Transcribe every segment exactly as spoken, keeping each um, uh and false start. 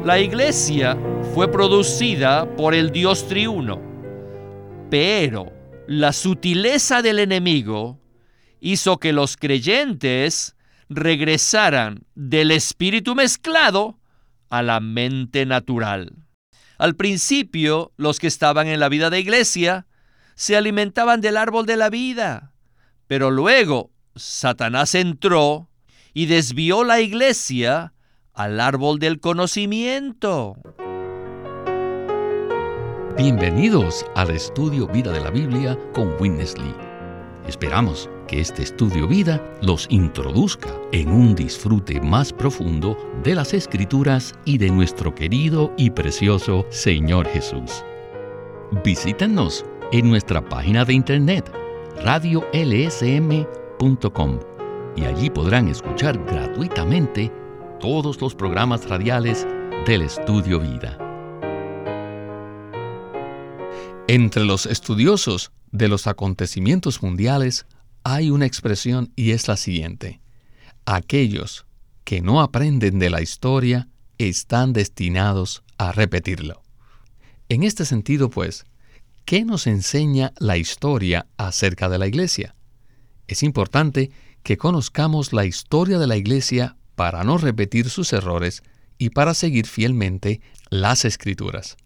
La iglesia fue producida por el Dios triuno, pero la sutileza del enemigo hizo que los creyentes regresaran del espíritu mezclado a la mente natural. Al principio, los que estaban en la vida de iglesia se alimentaban del árbol de la vida, pero luego Satanás entró y desvió la iglesia al árbol del conocimiento. Bienvenidos al estudio Vida de la Biblia con Witness Lee. Esperamos que este estudio vida los introduzca en un disfrute más profundo de las Escrituras y de nuestro querido y precioso Señor Jesús. Visítenos en nuestra página de internet radio l s m punto com y allí podrán escuchar gratuitamente todos los programas radiales del Estudio Vida. Entre los estudiosos de los acontecimientos mundiales hay una expresión y es la siguiente: aquellos que no aprenden de la historia están destinados a repetirlo. En este sentido, pues, ¿qué nos enseña la historia acerca de la Iglesia? Es importante que conozcamos la historia de la Iglesia para no repetir sus errores y para seguir fielmente las Escrituras.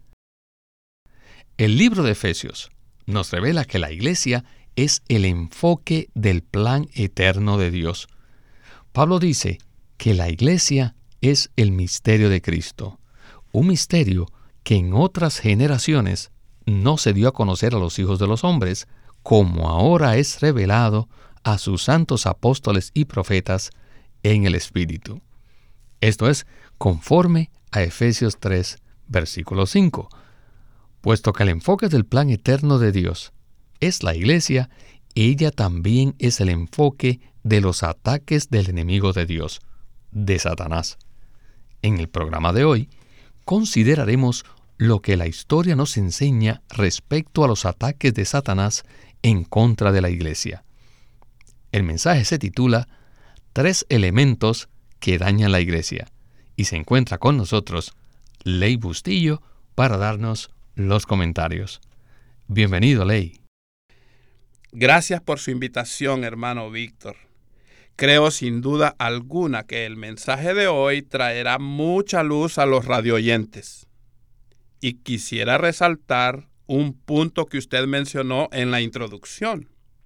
El libro de Efesios nos revela que la Iglesia es el enfoque del plan eterno de Dios. Pablo dice que la Iglesia es el misterio de Cristo, un misterio que en otras generaciones no se dio a conocer a los hijos de los hombres, como ahora es revelado a sus santos apóstoles y profetas en el Espíritu. Esto es conforme a Efesios tres, versículo cinco. Puesto que el enfoque del plan eterno de Dios es la Iglesia, ella también es el enfoque de los ataques del enemigo de Dios, de Satanás. En el programa de hoy, consideraremos lo que la historia nos enseña respecto a los ataques de Satanás en contra de la Iglesia. El mensaje se titula Tres elementos que dañan la Iglesia, y se encuentra con nosotros Ley Bustillo para darnos los comentarios. Bienvenido, Ley. Gracias por su invitación, hermano Víctor. Creo sin duda alguna que el mensaje de hoy traerá mucha luz a los radioyentes. Y quisiera resaltar un punto que usted mencionó en la introducción.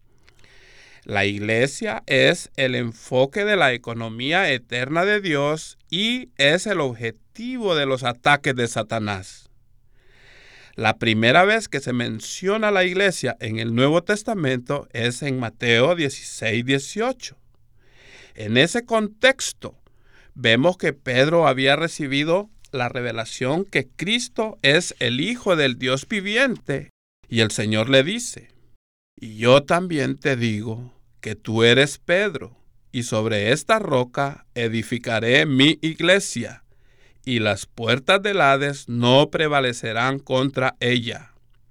La Iglesia es el enfoque de la economía eterna de Dios y es el objetivo de los ataques de Satanás. La primera vez que se menciona la Iglesia en el Nuevo Testamento es en Mateo dieciséis, dieciocho. En ese contexto, vemos que Pedro había recibido la revelación que Cristo es el Hijo del Dios viviente, y el Señor le dice: y yo también te digo que tú eres Pedro, y sobre esta roca edificaré mi iglesia, y las puertas del Hades no prevalecerán contra ella.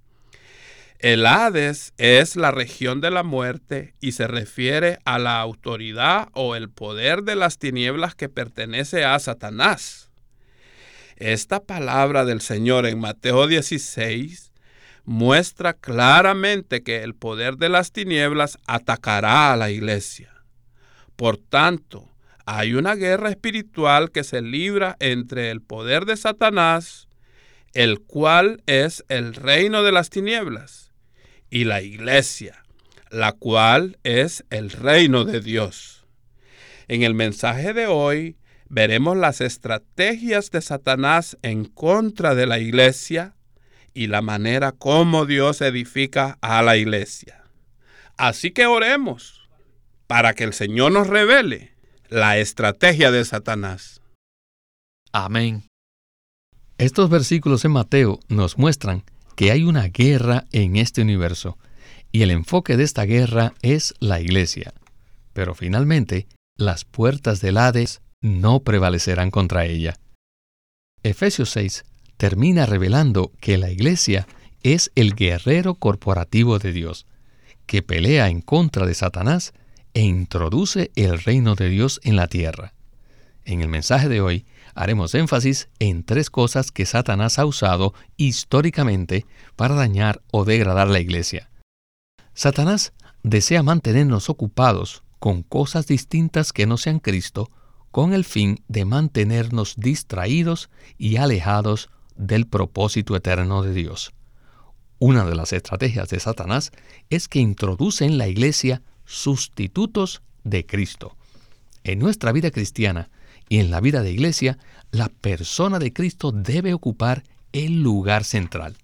El Hades es la región de la muerte y se refiere a la autoridad o el poder de las tinieblas que pertenece a Satanás. Esta palabra del Señor en Mateo dieciséis muestra claramente que el poder de las tinieblas atacará a la iglesia. Por tanto, hay una guerra espiritual que se libra entre el poder de Satanás, el cual es el reino de las tinieblas, y la iglesia, la cual es el reino de Dios. En el mensaje de hoy veremos las estrategias de Satanás en contra de la iglesia y la manera como Dios edifica a la iglesia. Así que oremos para que el Señor nos revele la estrategia de Satanás. Amén. Estos versículos en Mateo nos muestran que hay una guerra en este universo, y el enfoque de esta guerra es la iglesia. Pero finalmente, las puertas del Hades no prevalecerán contra ella. Efesios seis termina revelando que la iglesia es el guerrero corporativo de Dios, que pelea en contra de Satanás e introduce el reino de Dios en la tierra. En el mensaje de hoy haremos énfasis en tres cosas que Satanás ha usado históricamente para dañar o degradar la iglesia. Satanás desea mantenernos ocupados con cosas distintas que no sean Cristo, con el fin de mantenernos distraídos y alejados del propósito eterno de Dios. Una de las estrategias de Satanás es que introduce en la iglesia sustitutos de Cristo. En nuestra vida cristiana y en la vida de iglesia, la persona de Cristo debe ocupar el lugar central.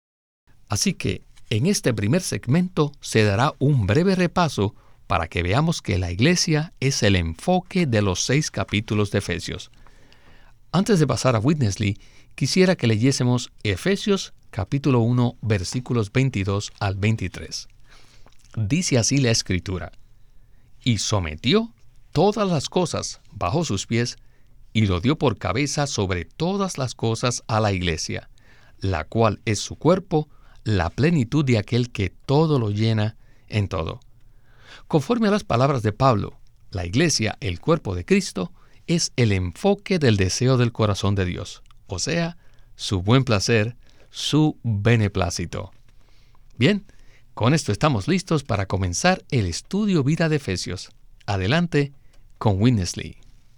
Así que, en este primer segmento se dará un breve repaso para que veamos que la iglesia es el enfoque de los seis capítulos de Efesios. Antes de pasar a Witness Lee, quisiera que leyésemos Efesios capítulo uno, versículos veintidós al veintitrés. Dice así la Escritura: «Y sometió todas las cosas bajo sus pies, y lo dio por cabeza sobre todas las cosas a la iglesia, la cual es su cuerpo, la plenitud de aquel que todo lo llena en todo». Conforme a las palabras de Pablo, la iglesia, el cuerpo de Cristo, es el enfoque del deseo del corazón de Dios, o sea, su buen placer, su beneplácito. Bien, con esto estamos listos para comenzar el estudio vida de Efesios. Adelante con Witness Lee.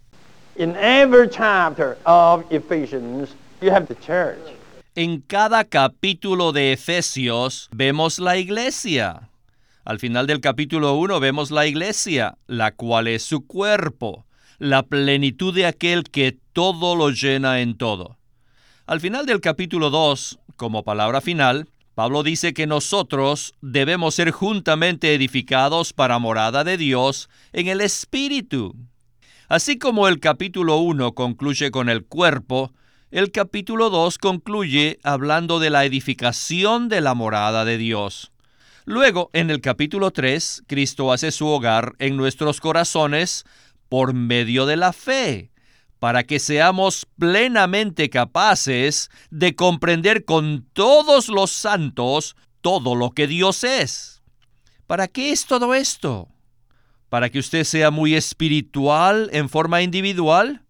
In every chapter of Ephesians, you have the church. En cada capítulo de Efesios vemos la iglesia. Al final del capítulo uno vemos la iglesia, la cual es su cuerpo, la plenitud de aquel que todo lo llena en todo. Al final del capítulo dos, como palabra final, Pablo dice que nosotros debemos ser juntamente edificados para morada de Dios en el Espíritu. Así como el capítulo uno concluye con el cuerpo, el capítulo dos concluye hablando de la edificación de la morada de Dios. Luego, en el capítulo tres, Cristo hace su hogar en nuestros corazones por medio de la fe, para que seamos plenamente capaces de comprender con todos los santos todo lo que Dios es. ¿Para qué es todo esto? ¿Para que usted sea muy espiritual en forma individual?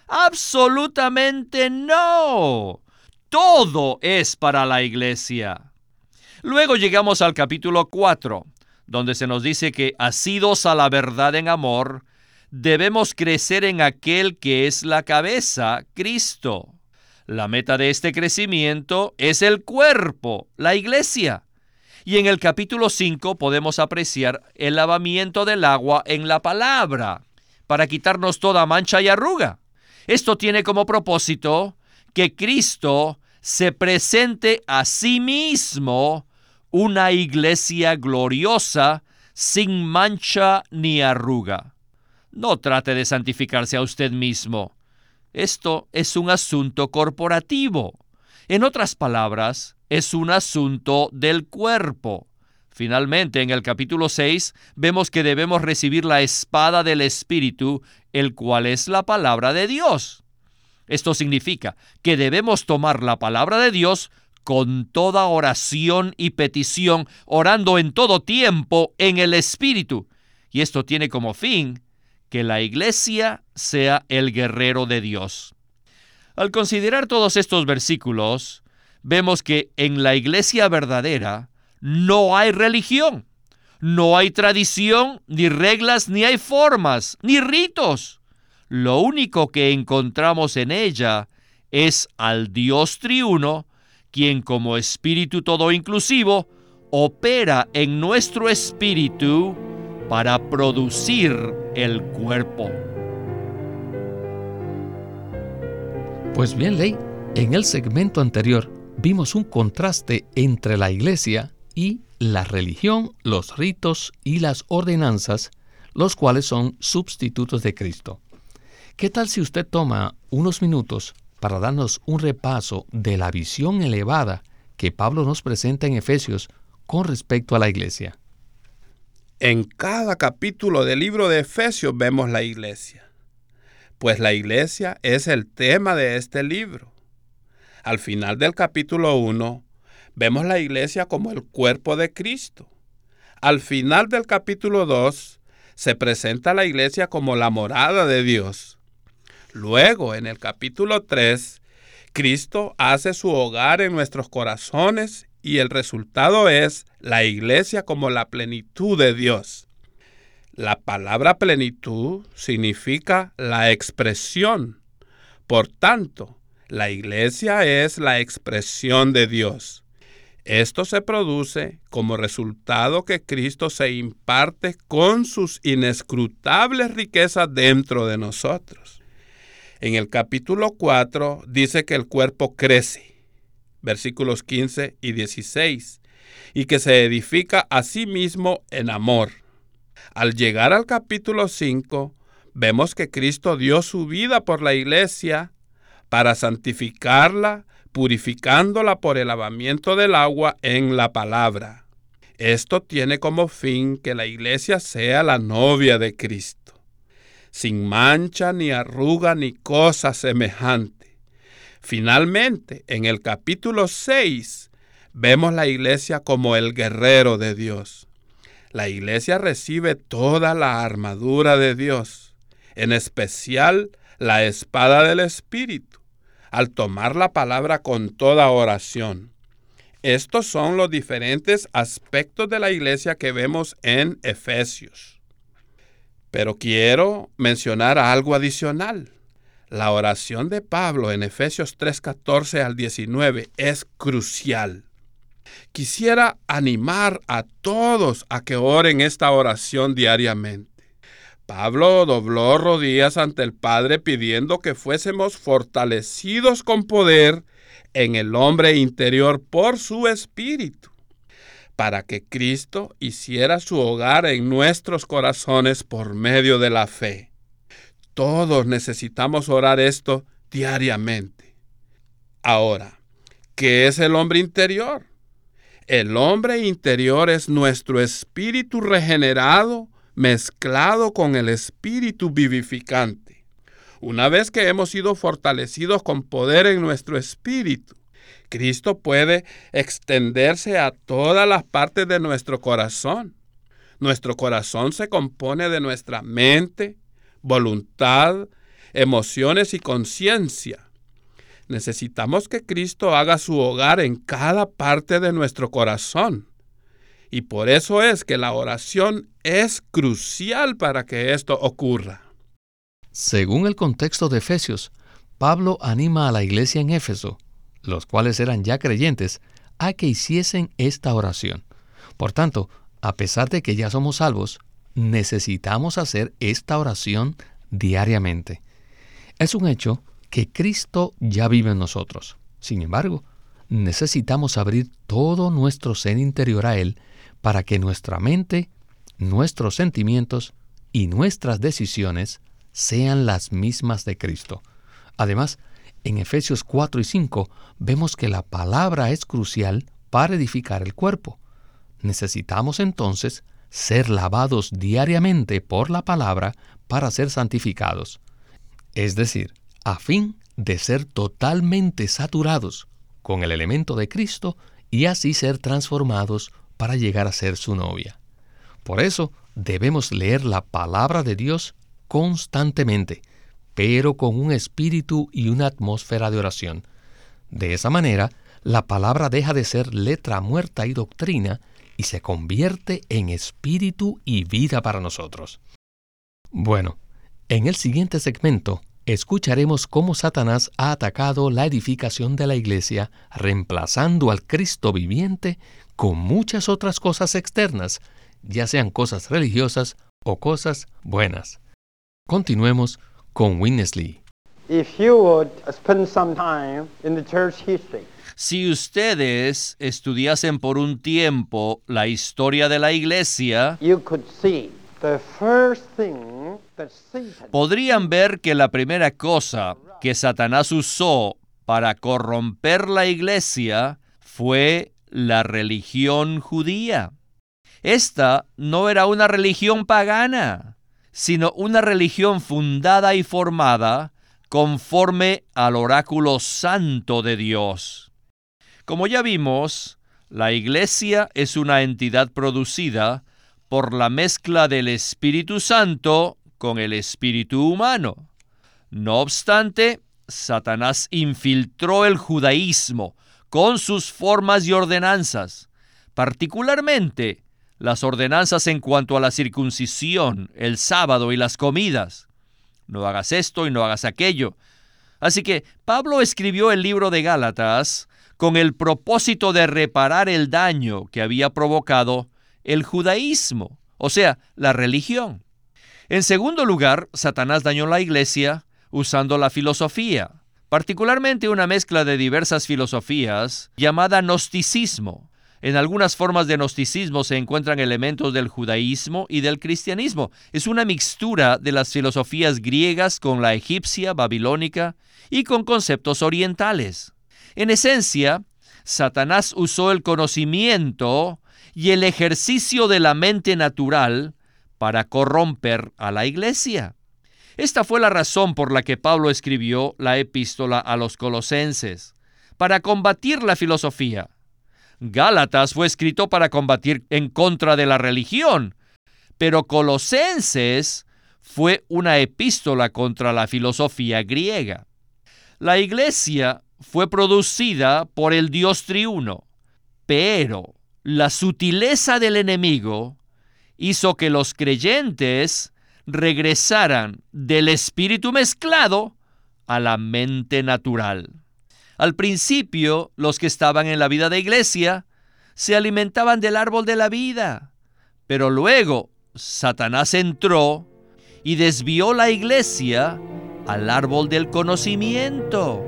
¡Absolutamente no! Todo es para la iglesia. Luego llegamos al capítulo cuatro, donde se nos dice que, asidos a la verdad en amor, debemos crecer en aquel que es la cabeza, Cristo. La meta de este crecimiento es el cuerpo, la iglesia. Y en el capítulo cinco podemos apreciar el lavamiento del agua en la palabra, para quitarnos toda mancha y arruga. Esto tiene como propósito que Cristo se presente a sí mismo una iglesia gloriosa, sin mancha ni arruga. No trate de santificarse a usted mismo. Esto es un asunto corporativo. En otras palabras, es un asunto del cuerpo. Finalmente, en el capítulo seis, vemos que debemos recibir la espada del Espíritu, el cual es la palabra de Dios. Esto significa que debemos tomar la palabra de Dios con toda oración y petición, orando en todo tiempo en el Espíritu. Y esto tiene como fin que la iglesia sea el guerrero de Dios. Al considerar todos estos versículos, vemos que en la iglesia verdadera no hay religión, no hay tradición, ni reglas, ni hay formas, ni ritos. Lo único que encontramos en ella es al Dios triuno, quien como Espíritu todo inclusivo opera en nuestro espíritu para producir el cuerpo. Pues bien, Ley, en el segmento anterior vimos un contraste entre la iglesia y la religión, los ritos y las ordenanzas, los cuales son sustitutos de Cristo. ¿Qué tal si usted toma unos minutos para darnos un repaso de la visión elevada que Pablo nos presenta en Efesios con respecto a la iglesia? En cada capítulo del libro de Efesios vemos la iglesia, pues la iglesia es el tema de este libro. Al final del capítulo uno, vemos la iglesia como el cuerpo de Cristo. Al final del capítulo dos, se presenta la iglesia como la morada de Dios. Luego, en el capítulo tres, Cristo hace su hogar en nuestros corazones y el resultado es la iglesia como la plenitud de Dios. La palabra plenitud significa la expresión. Por tanto, la iglesia es la expresión de Dios. Esto se produce como resultado que Cristo se imparte con sus inescrutables riquezas dentro de nosotros. En el capítulo cuatro dice que el cuerpo crece, versículos quince y dieciséis, y que se edifica a sí mismo en amor. Al llegar al capítulo cinco, vemos que Cristo dio su vida por la iglesia para santificarla, purificándola por el lavamiento del agua en la palabra. Esto tiene como fin que la iglesia sea la novia de Cristo, sin mancha, ni arruga, ni cosa semejante. Finalmente, en el capítulo seis, vemos la iglesia como el guerrero de Dios. La iglesia recibe toda la armadura de Dios, en especial la espada del Espíritu, al tomar la palabra con toda oración. Estos son los diferentes aspectos de la iglesia que vemos en Efesios. Pero quiero mencionar algo adicional. La oración de Pablo en Efesios tres, catorce al diecinueve es crucial. Quisiera animar a todos a que oren esta oración diariamente. Pablo dobló rodillas ante el Padre pidiendo que fuésemos fortalecidos con poder en el hombre interior por su Espíritu, para que Cristo hiciera su hogar en nuestros corazones por medio de la fe. Todos necesitamos orar esto diariamente. Ahora, ¿qué es el hombre interior? El hombre interior es nuestro espíritu regenerado, mezclado con el espíritu vivificante. Una vez que hemos sido fortalecidos con poder en nuestro espíritu, Cristo puede extenderse a todas las partes de nuestro corazón. Nuestro corazón se compone de nuestra mente, voluntad, emociones y conciencia. Necesitamos que Cristo haga su hogar en cada parte de nuestro corazón. Y por eso es que la oración es crucial para que esto ocurra. Según el contexto de Efesios, Pablo anima a la iglesia en Éfeso, los cuales eran ya creyentes, a que hiciesen esta oración. Por tanto, a pesar de que ya somos salvos, necesitamos hacer esta oración diariamente. Es un hecho que Cristo ya vive en nosotros. Sin embargo, necesitamos abrir todo nuestro ser interior a Él para que nuestra mente, nuestros sentimientos y nuestras decisiones sean las mismas de Cristo. Además, en Efesios cuatro y cinco vemos que la palabra es crucial para edificar el cuerpo. Necesitamos entonces ser lavados diariamente por la palabra para ser santificados, es decir, a fin de ser totalmente saturados con el elemento de Cristo y así ser transformados para llegar a ser su novia. Por eso debemos leer la palabra de Dios constantemente, pero con un espíritu y una atmósfera de oración. De esa manera, la palabra deja de ser letra muerta y doctrina y se convierte en espíritu y vida para nosotros. Bueno, en el siguiente segmento escucharemos cómo Satanás ha atacado la edificación de la iglesia, reemplazando al Cristo viviente con muchas otras cosas externas, ya sean cosas religiosas o cosas buenas. Continuemos con Witness Lee. If you would spend some time in the church history, Si ustedes estudiasen por un tiempo la historia de la iglesia, you could see the first thing that Satan podrían ver que la primera cosa que Satanás usó para corromper la iglesia fue la religión judía. Esta no era una religión pagana, sino una religión fundada y formada conforme al oráculo santo de Dios. Como ya vimos, la iglesia es una entidad producida por la mezcla del Espíritu Santo con el espíritu humano. No obstante, Satanás infiltró el judaísmo con sus formas y ordenanzas, particularmente las ordenanzas en cuanto a la circuncisión, el sábado y las comidas. No hagas esto y no hagas aquello. Así que Pablo escribió el libro de Gálatas con el propósito de reparar el daño que había provocado el judaísmo, o sea, la religión. En segundo lugar, Satanás dañó la iglesia usando la filosofía, particularmente una mezcla de diversas filosofías llamada gnosticismo. En algunas formas de gnosticismo se encuentran elementos del judaísmo y del cristianismo. Es una mixtura de las filosofías griegas con la egipcia, babilónica y con conceptos orientales. En esencia, Satanás usó el conocimiento y el ejercicio de la mente natural para corromper a la iglesia. Esta fue la razón por la que Pablo escribió la epístola a los Colosenses, para combatir la filosofía. Gálatas fue escrito para combatir en contra de la religión, pero Colosenses fue una epístola contra la filosofía griega. La iglesia fue producida por el Dios triuno, pero la sutileza del enemigo hizo que los creyentes regresaran del espíritu mezclado a la mente natural. Al principio, los que estaban en la vida de iglesia se alimentaban del árbol de la vida, pero luego Satanás entró y desvió la iglesia al árbol del conocimiento.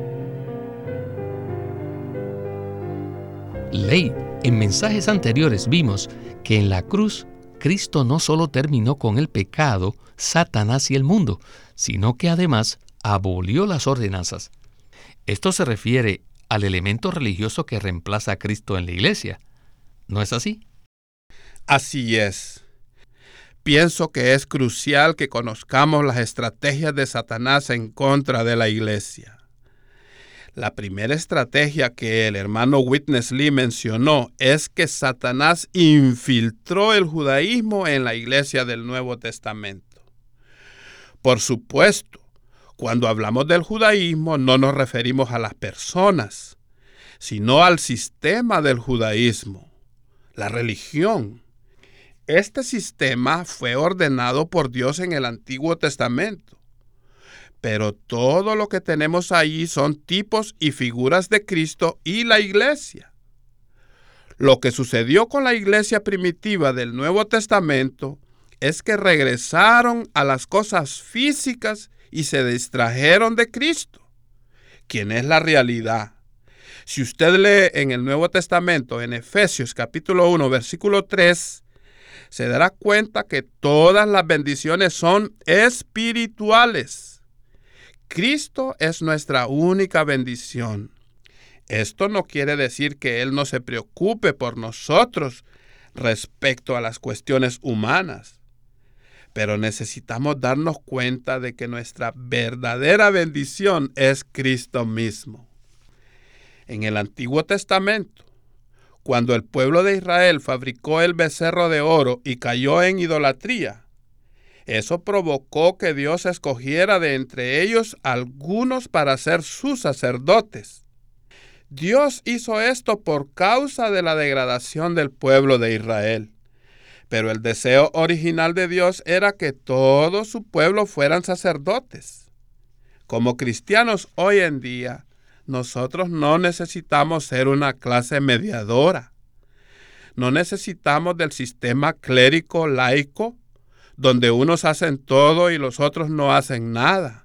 Ley, en mensajes anteriores vimos que en la cruz Cristo no solo terminó con el pecado, Satanás y el mundo, sino que además abolió las ordenanzas. Esto se refiere al elemento religioso que reemplaza a Cristo en la iglesia. ¿No es así? Así es. Pienso que es crucial que conozcamos las estrategias de Satanás en contra de la iglesia. La primera estrategia que el hermano Witness Lee mencionó es que Satanás infiltró el judaísmo en la iglesia del Nuevo Testamento. Por supuesto, cuando hablamos del judaísmo no nos referimos a las personas, sino al sistema del judaísmo, la religión. Este sistema fue ordenado por Dios en el Antiguo Testamento. Pero todo lo que tenemos ahí son tipos y figuras de Cristo y la iglesia. Lo que sucedió con la iglesia primitiva del Nuevo Testamento es que regresaron a las cosas físicas y se distrajeron de Cristo, quien es la realidad. Si usted lee en el Nuevo Testamento, en Efesios capítulo uno, versículo tres, se dará cuenta que todas las bendiciones son espirituales. Cristo es nuestra única bendición. Esto no quiere decir que Él no se preocupe por nosotros respecto a las cuestiones humanas, pero necesitamos darnos cuenta de que nuestra verdadera bendición es Cristo mismo. En el Antiguo Testamento, cuando el pueblo de Israel fabricó el becerro de oro y cayó en idolatría, eso provocó que Dios escogiera de entre ellos algunos para ser sus sacerdotes. Dios hizo esto por causa de la degradación del pueblo de Israel. Pero el deseo original de Dios era que todo su pueblo fueran sacerdotes. Como cristianos hoy en día, nosotros no necesitamos ser una clase mediadora. No necesitamos del sistema clérico laico, donde unos hacen todo y los otros no hacen nada.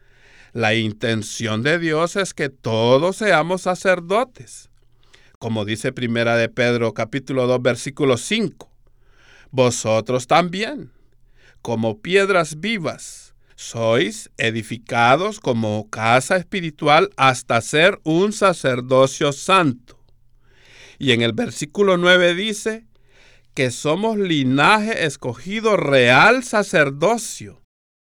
La intención de Dios es que todos seamos sacerdotes. Como dice Primera de Pedro, capítulo dos, versículo cinco. Vosotros también, como piedras vivas, sois edificados como casa espiritual hasta ser un sacerdocio santo. Y en el versículo nueve dice que somos linaje escogido, real sacerdocio.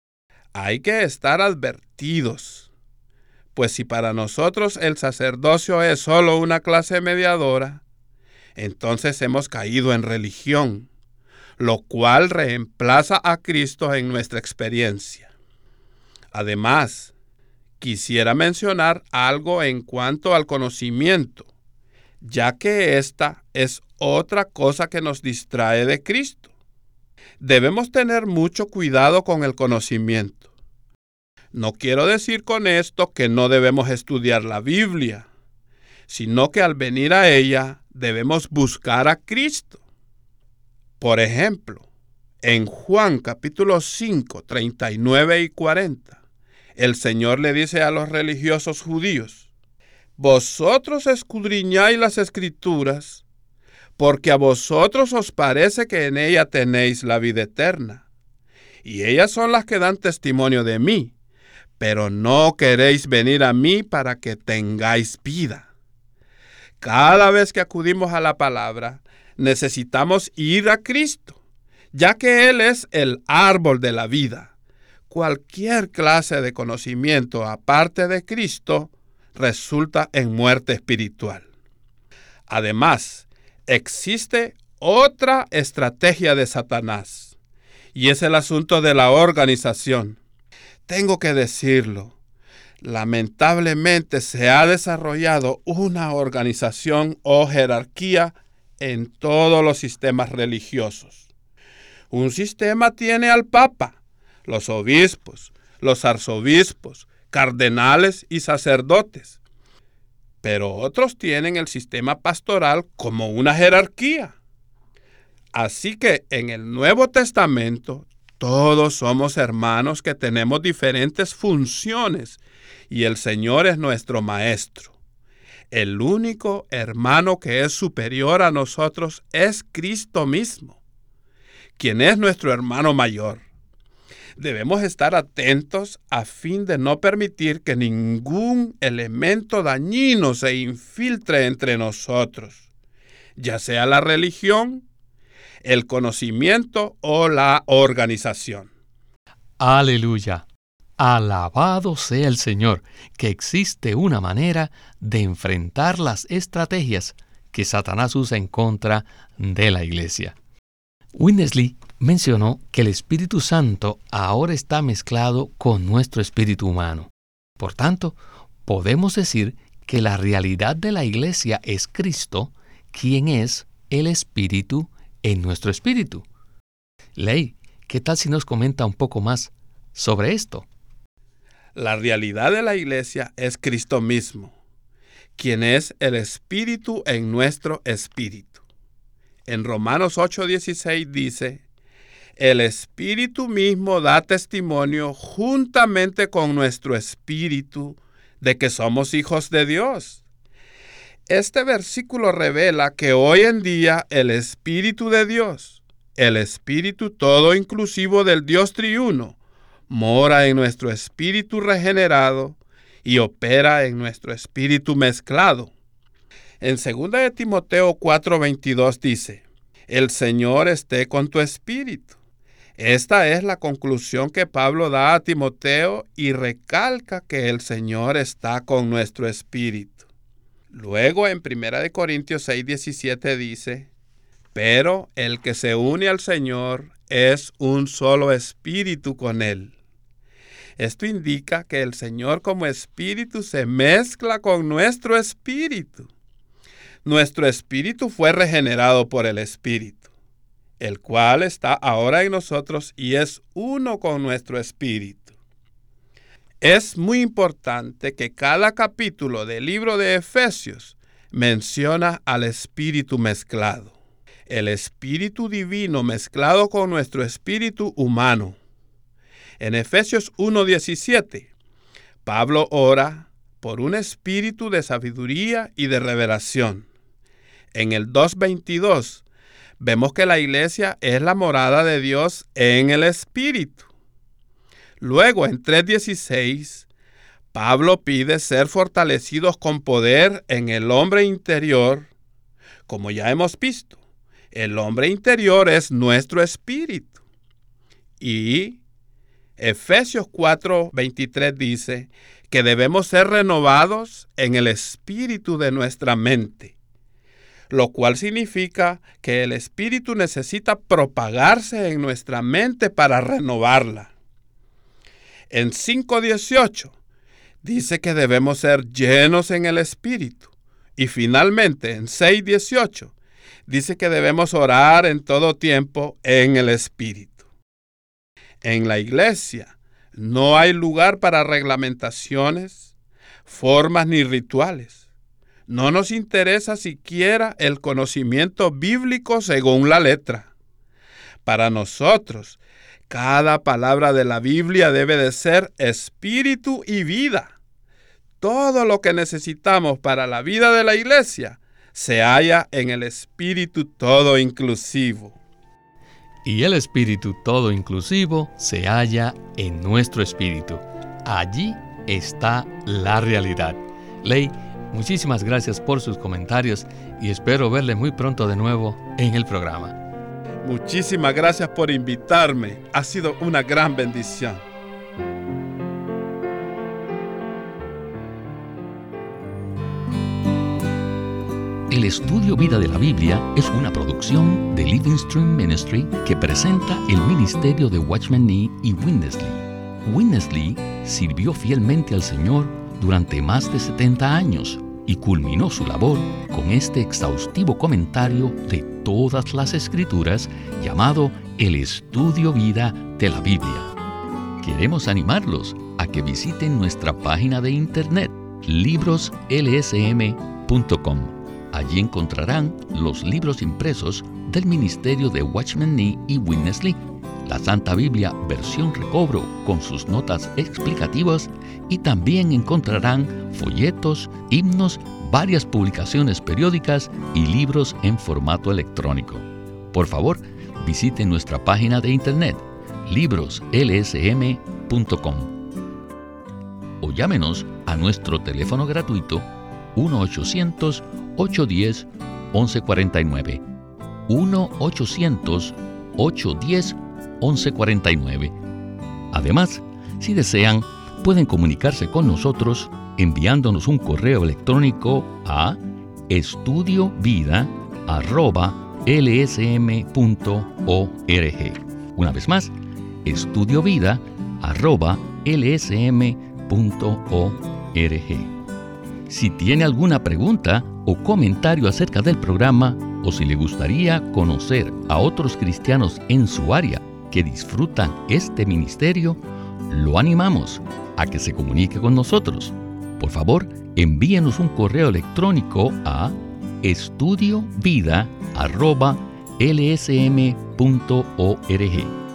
Hay que estar advertidos, pues si para nosotros el sacerdocio es solo una clase mediadora, entonces hemos caído en religión, lo cual reemplaza a Cristo en nuestra experiencia. Además, quisiera mencionar algo en cuanto al conocimiento, ya que esta es otra cosa que nos distrae de Cristo. Debemos tener mucho cuidado con el conocimiento. No quiero decir con esto que no debemos estudiar la Biblia, sino que al venir a ella debemos buscar a Cristo. Por ejemplo, en Juan capítulo cinco, treinta y nueve y cuarenta, el Señor le dice a los religiosos judíos: vosotros escudriñáis las Escrituras, porque a vosotros os parece que en ella tenéis la vida eterna, y ellas son las que dan testimonio de mí, pero no queréis venir a mí para que tengáis vida. Cada vez que acudimos a la palabra, necesitamos ir a Cristo, ya que Él es el árbol de la vida. Cualquier clase de conocimiento aparte de Cristo resulta en muerte espiritual. Además, existe otra estrategia de Satanás, y es el asunto de la organización. Tengo que decirlo, lamentablemente se ha desarrollado una organización o jerarquía en todos los sistemas religiosos. Un sistema tiene al Papa, los obispos, los arzobispos, cardenales y sacerdotes. Pero otros tienen el sistema pastoral como una jerarquía. Así que en el Nuevo Testamento todos somos hermanos que tenemos diferentes funciones y el Señor es nuestro maestro. El único hermano que es superior a nosotros es Cristo mismo, quien es nuestro hermano mayor. Debemos estar atentos a fin de no permitir que ningún elemento dañino se infiltre entre nosotros, ya sea la religión, el conocimiento o la organización. Aleluya. Alabado sea el Señor, que existe una manera de enfrentar las estrategias que Satanás usa en contra de la iglesia. Winnesley mencionó que el Espíritu Santo ahora está mezclado con nuestro espíritu humano. Por tanto, podemos decir que la realidad de la iglesia es Cristo, quien es el Espíritu en nuestro espíritu. Ley, ¿qué tal si nos comenta un poco más sobre esto? La realidad de la iglesia es Cristo mismo, quien es el Espíritu en nuestro espíritu. En Romanos ocho dieciséis dice: el Espíritu mismo da testimonio juntamente con nuestro espíritu de que somos hijos de Dios. Este versículo revela que hoy en día el Espíritu de Dios, el Espíritu todo inclusivo del Dios triuno, mora en nuestro espíritu regenerado y opera en nuestro espíritu mezclado. En segunda de Timoteo cuatro veintidós dice: el Señor esté con tu espíritu. Esta es la conclusión que Pablo da a Timoteo y recalca que el Señor está con nuestro espíritu. Luego en primera de Corintios seis diecisiete dice: pero el que se une al Señor es un solo espíritu con Él. Esto indica que el Señor como espíritu se mezcla con nuestro espíritu. Nuestro espíritu fue regenerado por el Espíritu, el cual está ahora en nosotros y es uno con nuestro espíritu. Es muy importante que cada capítulo del libro de Efesios menciona al espíritu mezclado, el espíritu divino mezclado con nuestro espíritu humano. En Efesios uno diecisiete, Pablo ora por un espíritu de sabiduría y de revelación. En el dos veintidós, vemos que la iglesia es la morada de Dios en el Espíritu. Luego, en tres dieciséis, Pablo pide ser fortalecidos con poder en el hombre interior. Como ya hemos visto, el hombre interior es nuestro espíritu. Y Efesios cuatro veintitrés dice que debemos ser renovados en el espíritu de nuestra mente, lo cual significa que el espíritu necesita propagarse en nuestra mente para renovarla. En cinco dieciocho dice que debemos ser llenos en el Espíritu. Y finalmente, en seis dieciocho, dice que debemos orar en todo tiempo en el Espíritu. En la iglesia no hay lugar para reglamentaciones, formas ni rituales. No nos interesa siquiera el conocimiento bíblico según la letra. Para nosotros, cada palabra de la Biblia debe de ser espíritu y vida. Todo lo que necesitamos para la vida de la iglesia se halla en el Espíritu todo inclusivo. Y el Espíritu todo inclusivo se halla en nuestro espíritu. Allí está la realidad. Ley, muchísimas gracias por sus comentarios y espero verle muy pronto de nuevo en el programa. Muchísimas gracias por invitarme. Ha sido una gran bendición. El estudio Vida de la Biblia es una producción de Living Stream Ministry que presenta el ministerio de Watchman Nee y Witness Lee. Witness Lee sirvió fielmente al Señor durante más de setenta años y culminó su labor con este exhaustivo comentario de todas las Escrituras llamado El Estudio Vida de la Biblia. Queremos animarlos a que visiten nuestra página de internet libros l s m punto com. Allí encontrarán los libros impresos del ministerio de Watchman Nee y Witness Lee, la Santa Biblia versión recobro con sus notas explicativas y también encontrarán folletos, himnos, varias publicaciones periódicas y libros en formato electrónico. Por favor, visiten nuestra página de internet libros l s m punto com o llámenos a nuestro teléfono gratuito uno ochocientos, ocho uno cero, once cuarenta y nueve. uno ochocientos, ocho uno cero, once cuarenta y nueve. Además, si desean, pueden comunicarse con nosotros enviándonos un correo electrónico a estudiovida arroba l s m punto org. Una vez más, estudiovida arroba l s m punto org. Si tiene alguna pregunta o comentario acerca del programa o si le gustaría conocer a otros cristianos en su área que disfrutan este ministerio, lo animamos a que se comunique con nosotros. Por favor, envíenos un correo electrónico a estudiovida arroba l s m punto org.